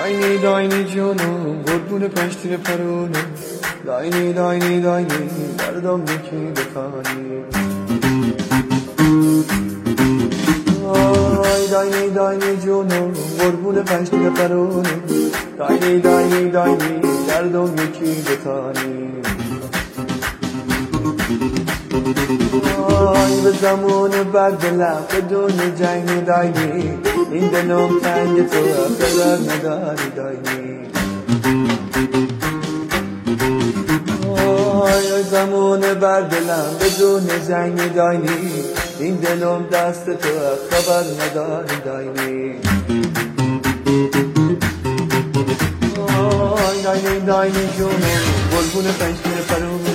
داینی داینی جونم قربون پشتیر پرونه، داینی داینی داینی دردم یکی بخانی. داینی داینی جونم قربون پشتیر پرونه، داینی داینی داینی دردم یکی بخانی. به زمان بر دلم بدون جنگ داینی، این دلم تنگ تو خبر نداری داینی. زمان بر دلم بدون جنگ داینی، این دلم دست تو خبر نداری داینی. داینی داینی جونم قربون پشتیر پرونه،